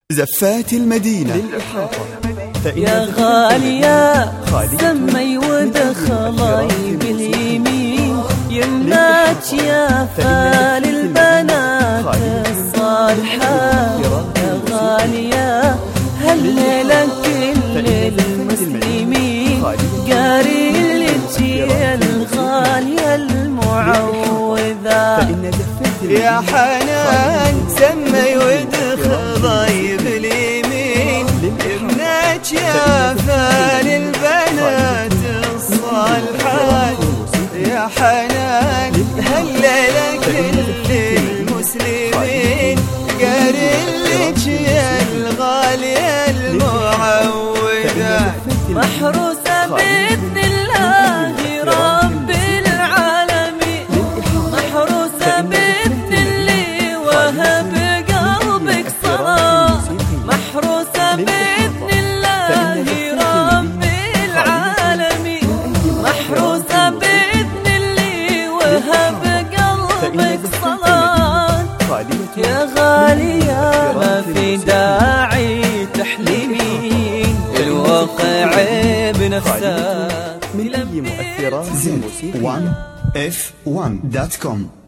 زفات المدينة يا غالية سمي ودخلي باليمين يمناك يا فال البنات الصالحة. يا غالية هالليلة كل المسلمين قاري لك يا الغالية المعوذة. يا حنان سمي ودخلي باليمين ابنك يا فال البنات الصالحات. يا حنان هالليلة كل المسلمين قاري لك يا الغالية المعوذة. محروسة بإذن الله رب العالمين، محروسة بإذن اللي وهب قلبك صلاة، محروسة بإذن الله رب العالمين، محروسة بإذن اللي وهب قلبك صلاة. يا غالية ما في داعي تحلمين الواقع بنفسه من أي مؤثرات الموسيقى. 1f1.com